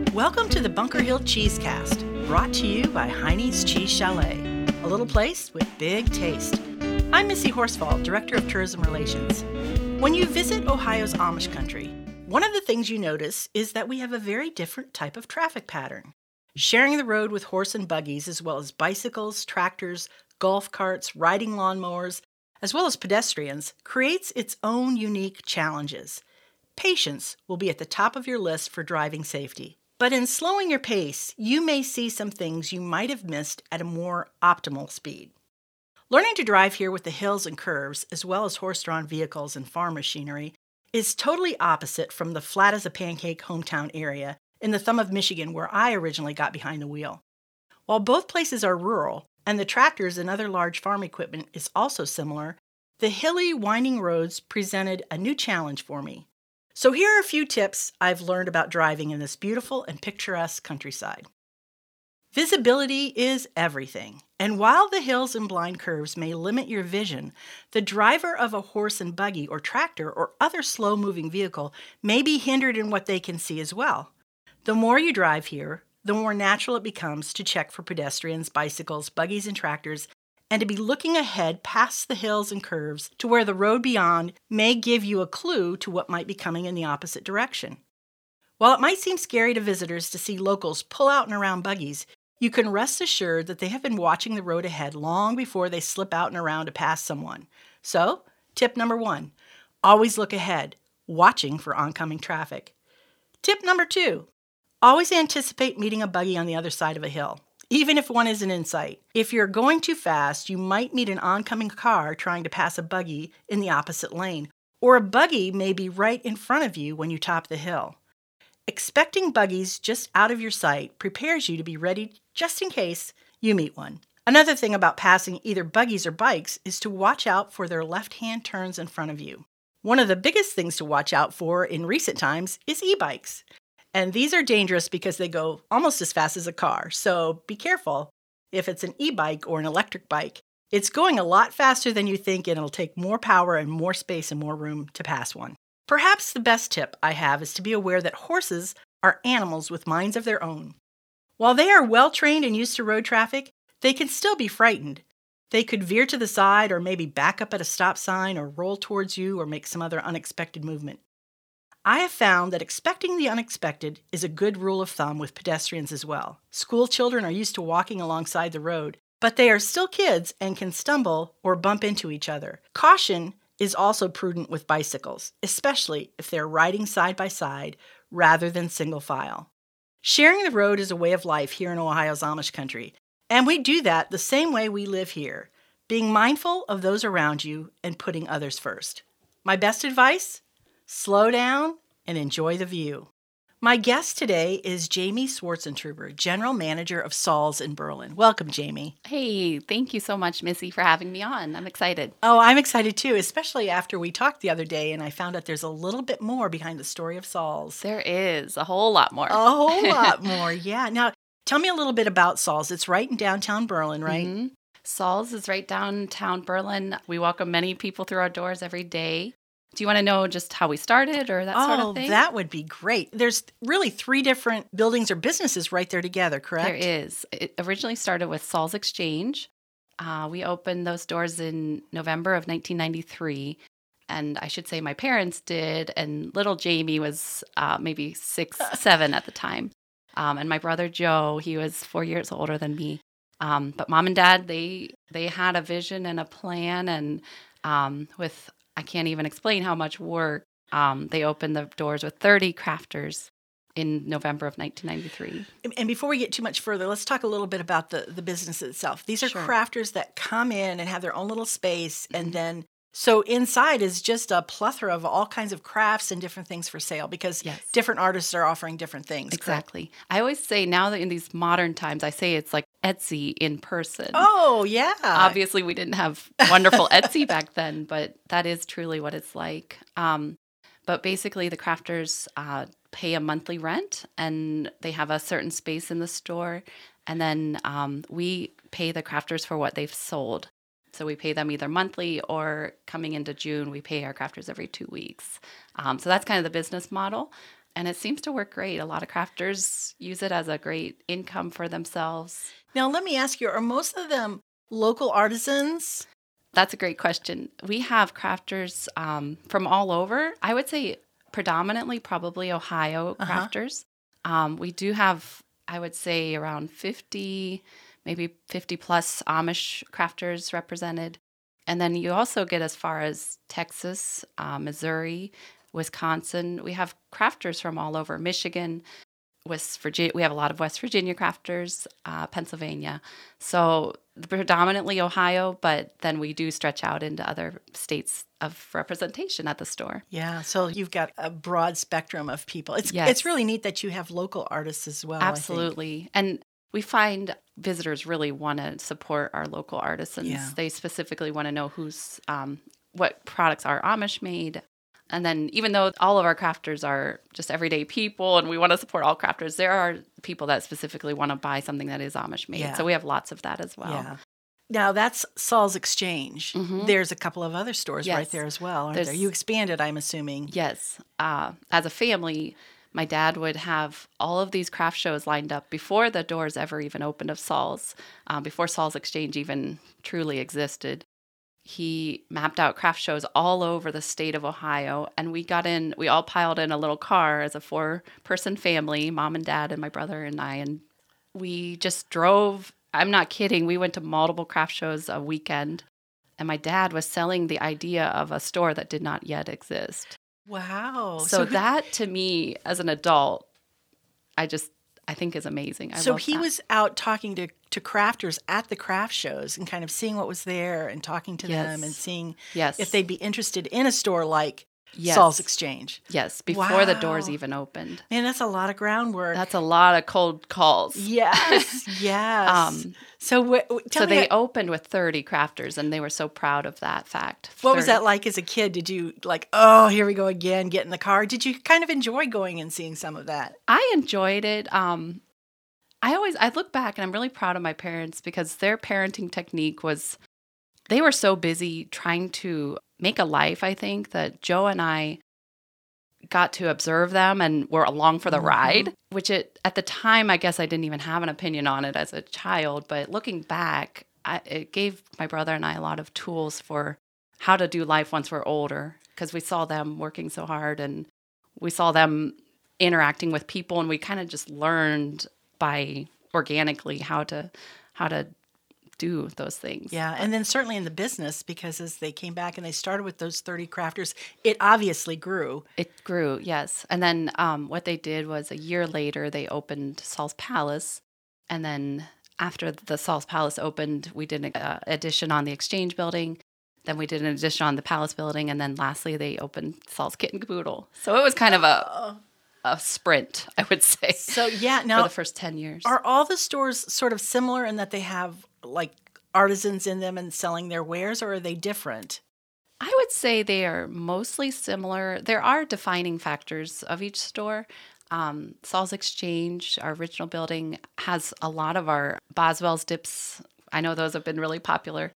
Welcome to the Bunker Hill Cheesecast, brought to you by Heine's Cheese Chalet, a little place with big taste. I'm Missy Horsfall, Director of Tourism Relations. When you visit Ohio's Amish country, one of the things you notice is that we have a very different type of traffic pattern. Sharing the road with horse and buggies, as well as bicycles, tractors, golf carts, riding lawnmowers, as well as pedestrians, creates its own unique challenges. Patience will be at the top of your list for driving safety. But in slowing your pace, you may see some things you might have missed at a more optimal speed. Learning to drive here with the hills and curves, as well as horse-drawn vehicles and farm machinery, is totally opposite from the flat-as-a-pancake hometown area in the thumb of Michigan where I originally got behind the wheel. While both places are rural, and the tractors and other large farm equipment is also similar, the hilly, winding roads presented a new challenge for me. So here are a few tips I've learned about driving in this beautiful and picturesque countryside. Visibility is everything, and while the hills and blind curves may limit your vision, the driver of a horse and buggy or tractor or other slow-moving vehicle may be hindered in what they can see as well. The more you drive here, the more natural it becomes to check for pedestrians, bicycles, buggies, and tractors, and to be looking ahead past the hills and curves to where the road beyond may give you a clue to what might be coming in the opposite direction. While it might seem scary to visitors to see locals pull out and around buggies, you can rest assured that they have been watching the road ahead long before they slip out and around to pass someone. So, tip number 1, always look ahead, watching for oncoming traffic. Tip number 2, always anticipate meeting a buggy on the other side of a hill, even if one isn't in sight. If you're going too fast, you might meet an oncoming car trying to pass a buggy in the opposite lane, or a buggy may be right in front of you when you top the hill. Expecting buggies just out of your sight prepares you to be ready just in case you meet one. Another thing about passing either buggies or bikes is to watch out for their left-hand turns in front of you. One of the biggest things to watch out for in recent times is e-bikes. And these are dangerous because they go almost as fast as a car, so be careful. If it's an e-bike or an electric bike, it's going a lot faster than you think and it'll take more power and more space and more room to pass one. Perhaps the best tip I have is to be aware that horses are animals with minds of their own. While they are well trained and used to road traffic, they can still be frightened. They could veer to the side or maybe back up at a stop sign or roll towards you or make some other unexpected movement. I have found that expecting the unexpected is a good rule of thumb with pedestrians as well. School children are used to walking alongside the road, but they are still kids and can stumble or bump into each other. Caution is also prudent with bicycles, especially if they're riding side by side rather than single file. Sharing the road is a way of life here in Ohio's Amish country, and we do that the same way we live here, being mindful of those around you and putting others first. My best advice? Slow down and enjoy the view. My guest today is Jamie Swartzentruber, General Manager of Saul's in Berlin. Welcome, Jamie. Hey, thank you so much, Missy, for having me on. I'm excited. Oh, I'm excited too, especially after we talked the other day and I found out there's a little bit more behind the story of Saul's. There is a whole lot more. A whole lot more, yeah. Now, tell me a little bit about Saul's. It's right in downtown Berlin, right? Mm-hmm. Saul's is right downtown Berlin. We welcome many people through our doors every day. Do you want to know just how we started or that sort of thing? Oh, that would be great. There's really 3 different buildings or businesses right there together, correct? There is. It originally started with Saul's Exchange. We opened those doors in November of 1993. And I should say my parents did, and little Jamie was maybe 6, 7 at the time. And my brother Joe, he was 4 years older than me. But Mom and Dad, they had a vision and a plan, and with I can't even explain how much work. They opened the doors with 30 crafters in November of 1993. And before we get too much further, let's talk a little bit about the business itself. These are Sure. crafters that come in and have their own little space, and then so inside is just a plethora of all kinds of crafts and different things for sale because Yes. different artists are offering different things. Exactly. Correct? I always say now that in these modern times, I say it's like Etsy in person. Oh, yeah. Obviously, we didn't have wonderful Etsy back then, but that is truly what it's like. But basically, the crafters pay a monthly rent, and they have a certain space in the store, and then we pay the crafters for what they've sold. So we pay them either monthly or coming into June, we pay our crafters every 2 weeks. So that's kind of the business model. And it seems to work great. A lot of crafters use it as a great income for themselves. Now, let me ask you, are most of them local artisans? That's a great question. We have crafters from all over. I would say predominantly probably Ohio crafters. We do have, I would say, around 50, maybe 50 plus Amish crafters represented. And then you also get as far as Texas, Missouri, Wisconsin. We have crafters from all over. Michigan, West Virginia. We have a lot of West Virginia crafters, Pennsylvania. So predominantly Ohio, but then we do stretch out into other states of representation at the store. Yeah, so you've got a broad spectrum of people. It's really neat that you have local artists as well. Absolutely. And we find visitors really want to support our local artisans. Yeah. They specifically want to know who's what products are Amish made. And then even though all of our crafters are just everyday people and we want to support all crafters, there are people that specifically want to buy something that is Amish made. Yeah. So we have lots of that as well. Yeah. Now, that's Saul's Exchange. Mm-hmm. There's a couple of other stores Yes. right there as well, aren't there? You expanded, I'm assuming. Yes. As a family, my dad would have all of these craft shows lined up before the doors ever even opened of Saul's, before Saul's Exchange even truly existed. He mapped out craft shows all over the state of Ohio, and we all piled in a little car as a 4-person family, mom and dad and my brother and I, and we just drove. I'm not kidding. We went to multiple craft shows a weekend, and my dad was selling the idea of a store that did not yet exist. Wow. So that, to me, as an adult, I think is amazing. So he was out talking to crafters at the craft shows and kind of seeing what was there and talking to them and seeing if they'd be interested in a store like Saul's Exchange. Yes, before the doors even opened. Man, that's a lot of groundwork. That's a lot of cold calls. Yes, yes. So they opened with 30 crafters, and they were so proud of that fact. What was that like as a kid? Did you oh, here we go again, get in the car? Did you kind of enjoy going and seeing some of that? I enjoyed it. I look back, and I'm really proud of my parents because their parenting technique was, they were so busy trying to make a life, I think, that Joe and I got to observe them and were along for the ride, which at the time, I guess I didn't even have an opinion on it as a child. But looking back, it gave my brother and I a lot of tools for how to do life once we're older, because we saw them working so hard and we saw them interacting with people, and we kind of just learned by organically how to do those things. Yeah, and then certainly in the business, because as they came back and they started with those 30 crafters, it obviously grew. It grew, yes. And then what they did was a year later, they opened Saul's Palace. And then after the Saul's Palace opened, we did an addition on the Exchange building. Then we did an addition on the Palace building. And then lastly, they opened Saul's Kit and Caboodle. So it was kind of a sprint, I would say. So yeah, now for the first 10 years. Are all the stores sort of similar in that they have like artisans in them and selling their wares, or are they different? I would say they are mostly similar. There are defining factors of each store. Saul's Exchange, our original building, has a lot of our Boswell's dips. I know those have been really popular.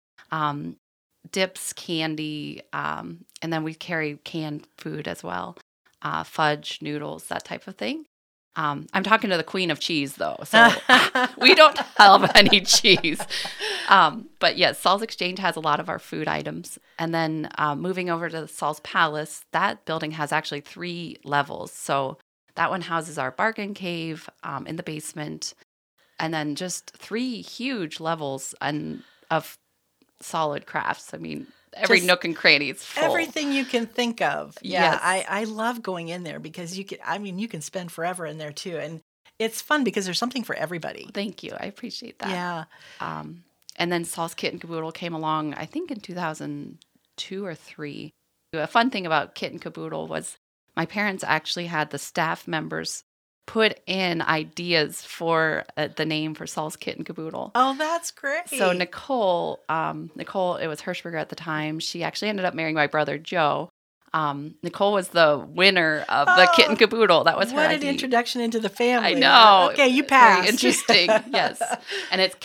Dips, candy, and then we carry canned food as well. Fudge, noodles, that type of thing. I'm talking to the queen of cheese, though, so we don't have any cheese. But yes, Saul's Exchange has a lot of our food items. And then moving over to Saul's Palace, that building has actually 3 levels. So that one houses our bargain cave in the basement, and then just 3 huge levels of solid crafts. I mean, every Just nook and cranny is full. Everything you can think of. Yeah, Yes. I love going in there because you can spend forever in there too. And it's fun because there's something for everybody. Thank you. I appreciate that. Yeah. And then Saul's Kit and Caboodle came along, I think, in 2002 or 3. A fun thing about Kit and Caboodle was my parents actually had the staff members put in ideas for the name for Saul's Kit and Caboodle. Oh, that's great. So Nicole, it was Hirschberger at the time. She actually ended up marrying my brother, Joe. Nicole was the winner of the Kit and Caboodle. That was her What idea. an introduction into the family. I know. Okay, you passed. Very interesting. Yes. And it's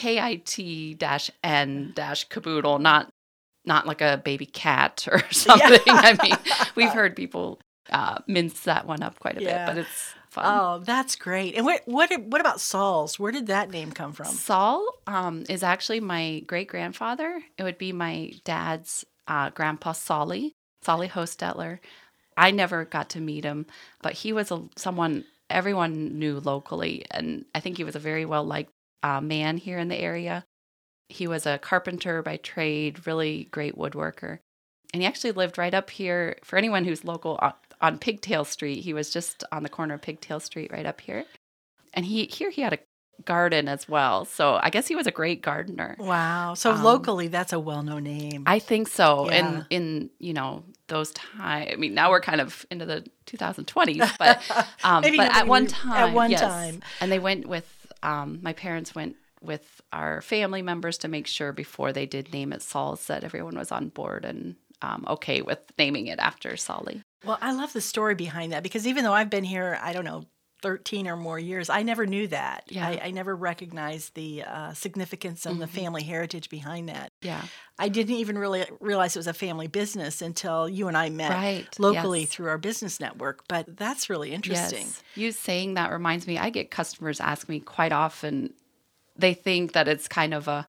KIT-N-Caboodle, not like a baby cat or something. Yeah. I mean, we've heard people mince that one up quite a bit, but it's fun. Oh, that's great. And what about Saul's? Where did that name come from? Saul is actually my great-grandfather. It would be my dad's grandpa, Solly Hostetler. I never got to meet him, but he was someone everyone knew locally, and I think he was a very well-liked man here in the area. He was a carpenter by trade, really great woodworker. And he actually lived right up here. For anyone who's local, on Pigtail Street, he was just on the corner of Pigtail Street right up here. And he had a garden as well. So I guess he was a great gardener. Wow. So locally, that's a well-known name. I think so. Yeah. In those times, I mean, now we're kind of into the 2020s, but at one time. And they went with, my parents went with our family members to make sure before they did name it Saul's that everyone was on board and okay with naming it after Solly. Well, I love the story behind that because even though I've been here, 13 or more years, I never knew that. Yeah. I never recognized the significance and the family heritage behind that. Yeah. I didn't even really realize it was a family business until you and I met locally through our business network. But that's really interesting. Yes. You saying that reminds me, I get customers ask me quite often, they think that it's kind of a,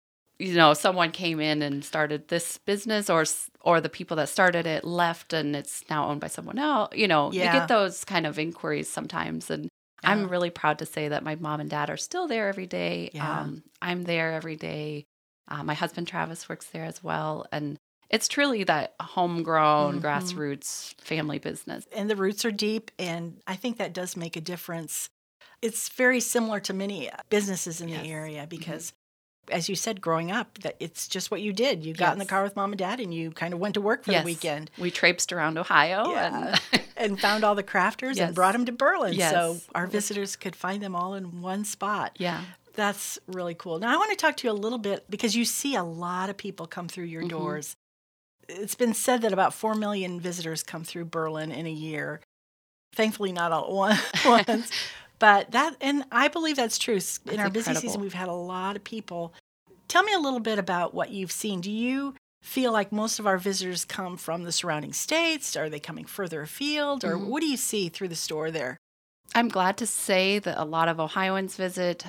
someone came in and started this business or the people that started it left and it's now owned by someone else. You get those kind of inquiries sometimes. And I'm really proud to say that my mom and dad are still there every day. Yeah. I'm there every day. My husband, Travis, works there as well. And it's truly that homegrown, grassroots family business. And the roots are deep. And I think that does make a difference. It's very similar to many businesses in the area because as you said, growing up, that it's just what you did. You got in the car with mom and dad and you kind of went to work for the weekend. We traipsed around Ohio and found all the crafters and brought them to Berlin. Yes. So our visitors could find them all in one spot. Yeah. That's really cool. Now I want to talk to you a little bit because you see a lot of people come through your doors. It's been said that about 4 million visitors come through Berlin in a year. Thankfully, not all at once. But and I believe that's true. In our busy season, we've had a lot of people. Tell me a little bit about what you've seen. Do you feel like most of our visitors come from the surrounding states? Are they coming further afield? Or what do you see through the store there? I'm glad to say that a lot of Ohioans visit.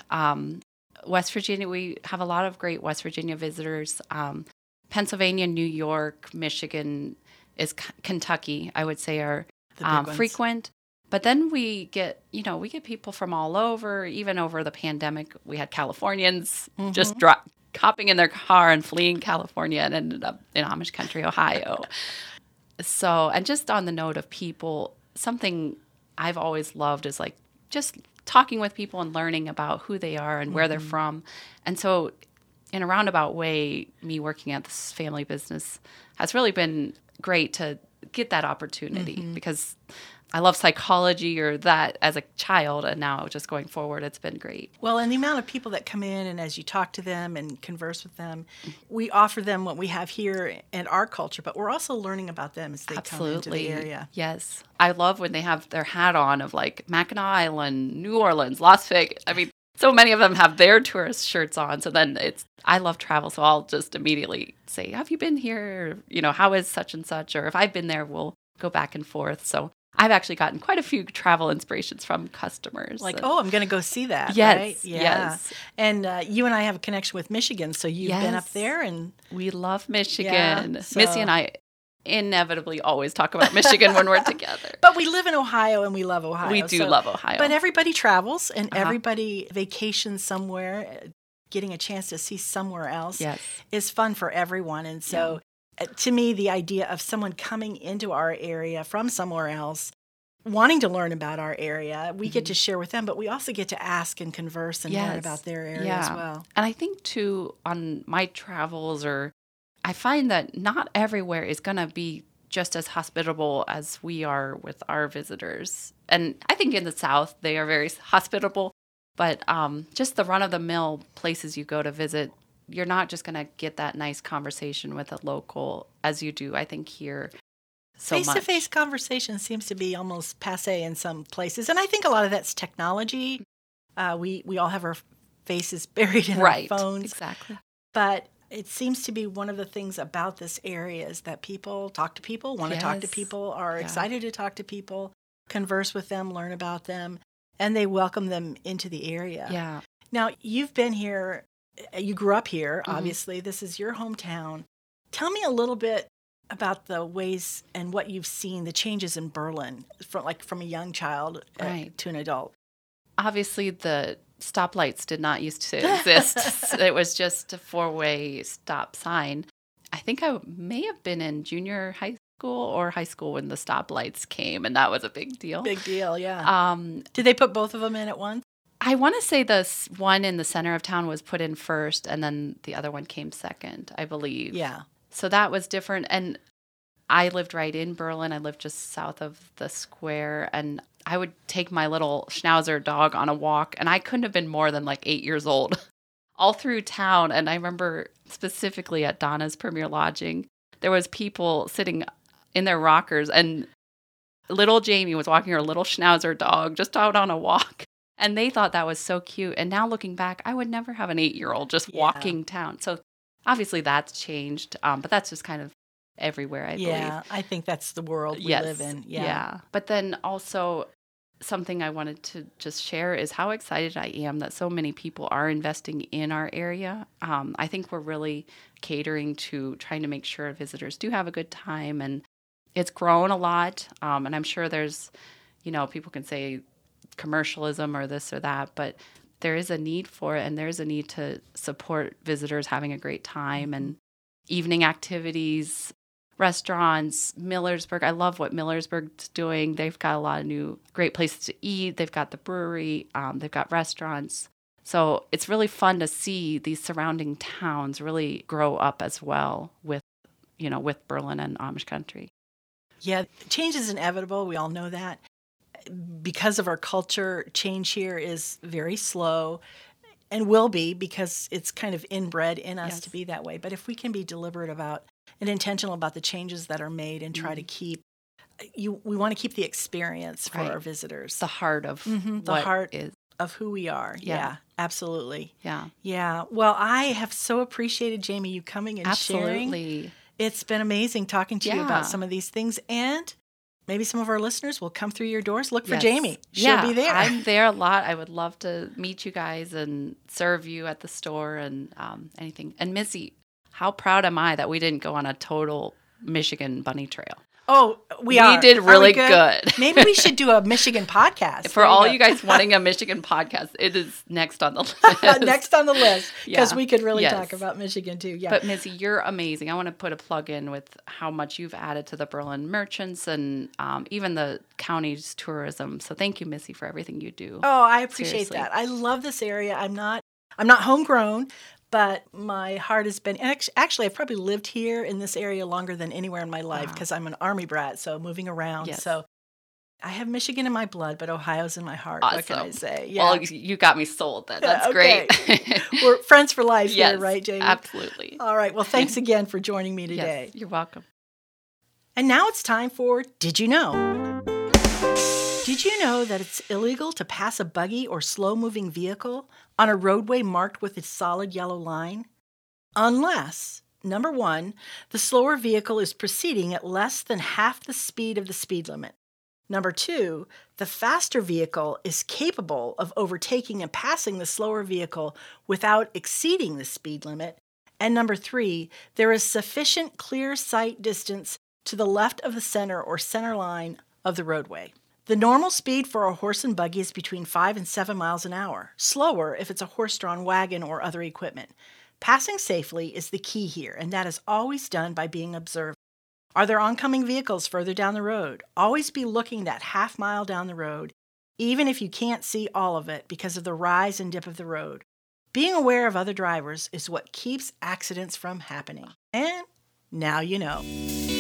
West Virginia, we have a lot of great West Virginia visitors. Pennsylvania, New York, Michigan, Kentucky, I would say are frequent. But then we get people from all over. Even over the pandemic, we had Californians just hopping in their car and fleeing California and ended up in Amish country, Ohio. So, and just on the note of people, something I've always loved is like just talking with people and learning about who they are and where they're from. And so in a roundabout way, me working at this family business has really been great to get that opportunity because I love psychology or that as a child, and now just going forward, it's been great. Well, and the amount of people that come in and as you talk to them and converse with them, we offer them what we have here in our culture, but we're also learning about them as they come into the area. Yes. I love when they have their hat on of like Mackinac Island, New Orleans, Las Vegas. I mean, so many of them have their tourist shirts on. So then I love travel, so I'll just immediately say, have you been here? How is such and such? Or if I've been there, we'll go back and forth. So I've actually gotten quite a few travel inspirations from customers. Like, I'm going to go see that, yes, right? Yeah. Yes. And you and I have a connection with Michigan, so you've been up there. And we love Michigan. Yeah, Missy and I inevitably always talk about Michigan when we're together. But we live in Ohio, and we love Ohio. We do love Ohio. But everybody travels, and everybody vacations somewhere. Getting a chance to see somewhere else is fun for everyone. And so to me, the idea of someone coming into our area from somewhere else, wanting to learn about our area, we get to share with them, but we also get to ask and converse and learn about their area as well. And I think, too, on my travels, I find that not everywhere is going to be just as hospitable as we are with our visitors. And I think in the South, they are very hospitable, but just the run-of-the-mill places you go to visit, you're not just going to get that nice conversation with a local as you do, I think, here so much. Face-to-face conversation seems to be almost passé in some places. And I think a lot of that's technology. We all have our faces buried in our phones. Exactly. But It seems to be one of the things about this area is that people talk to people, want to talk to Yes. people, are Yeah. excited to talk to people, converse with them, learn about them, and they welcome them into the area. Yeah. Now, you've been here, you grew up here, Mhm. obviously. This is your hometown. Tell me a little bit about the ways and what you've seen, the changes in Berlin, from a young child Right. to an adult. Obviously, the stoplights did not used to exist. It was just a four-way stop sign. I think I may have been in junior high school or high school when the stoplights came, and that was a big deal. Big deal, yeah. Did they put both of them in at once? I want to say the one in the center of town was put in first, and then the other one came second, I believe. Yeah. So that was different. And I lived right in Berlin. I lived just south of the square, and I would take my little Schnauzer dog on a walk, and I couldn't have been more than like 8 years old, all through town. And I remember specifically at Donna's Premier Lodging, there was people sitting in their rockers, and little Jamie was walking her little Schnauzer dog just out on a walk. And they thought that was so cute. And now looking back, I would never have an 8-year-old just walking town. So obviously that's changed, but that's just kind of everywhere, I believe. Yeah, I think that's the world we live in. Yeah. But then also something I wanted to just share is how excited I am that so many people are investing in our area. I think we're really catering to trying to make sure visitors do have a good time, and it's grown a lot. And I'm sure there's, people can say commercialism or this or that, but there is a need for it, and there's a need to support visitors having a great time and evening activities, restaurants, Millersburg. I love what Millersburg's doing. They've got a lot of new great places to eat. They've got the brewery. They've got restaurants. So it's really fun to see these surrounding towns really grow up as well with Berlin and Amish country. Yeah, change is inevitable. We all know that. Because of our culture, change here is very slow and will be because it's kind of inbred in us to be that way. But if we can be deliberate about and intentional about the changes that are made and try to keep, we want to keep the experience for our visitors. The heart of of who we are. Yeah, absolutely. Yeah. Yeah. Well, I have so appreciated, Jamie, you coming and sharing. It's been amazing talking to you about some of these things, and maybe some of our listeners will come through your doors. Look for Jamie. She'll be there. I'm there a lot. I would love to meet you guys and serve you at the store and anything. And Missy, how proud am I that we didn't go on a total Michigan bunny trail? Oh, we did really good. Maybe we should do a Michigan podcast. For all you guys wanting a Michigan podcast, it is next on the list. Next on the list, because we could really talk about Michigan too. Yeah. But Missy, you're amazing. I want to put a plug in with how much you've added to the Berlin merchants and even the county's tourism. So thank you, Missy, for everything you do. Oh, I appreciate that. I love this area. I'm not homegrown, but my heart has been, actually, I've probably lived here in this area longer than anywhere in my life because I'm an Army brat, so moving around. Yes. So I have Michigan in my blood, but Ohio's in my heart. Awesome. What can I say? Yeah. Well, you got me sold then. That's great. We're friends for life here, right, Jamie? Absolutely. All right. Well, thanks again for joining me today. Yes, you're welcome. And now it's time for Did You Know? Did you know that it's illegal to pass a buggy or slow-moving vehicle on a roadway marked with a solid yellow line? Unless, number one, the slower vehicle is proceeding at less than half the speed of the speed limit. Number two, the faster vehicle is capable of overtaking and passing the slower vehicle without exceeding the speed limit. And number three, there is sufficient clear sight distance to the left of the center or center line of the roadway. The normal speed for a horse and buggy is between 5 and 7 miles an hour, slower if it's a horse-drawn wagon or other equipment. Passing safely is the key here, and that is always done by being observant. Are there oncoming vehicles further down the road? Always be looking that half mile down the road, even if you can't see all of it because of the rise and dip of the road. Being aware of other drivers is what keeps accidents from happening. And now you know.